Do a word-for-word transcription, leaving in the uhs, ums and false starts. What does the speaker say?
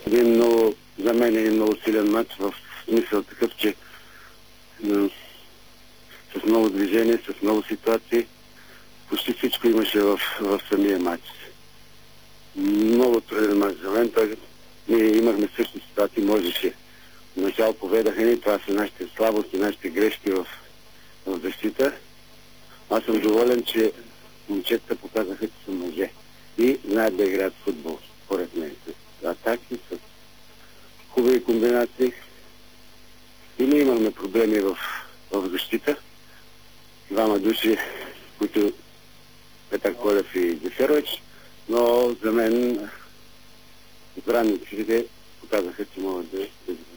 Един много, за мен е много силен матч в смисъл такъв, че м- с много движение, с много ситуации. Почти всичко имаше в, в самия матч. Много труден матч за мен. Той, ние имахме същи ситуации, можеше. Начало поведаха ни, това са нашите слабости, нашите грешки в, в защита. Аз съм доволен, че момчетата показаха, че са мъже и знаят да играят футбол, според мен. С атаки, с хубави комбинации. И ние имахме проблеми в, в защита. Двама души, които Петър Колев и Деферович, но за мен здравниците показаха, че могат да, да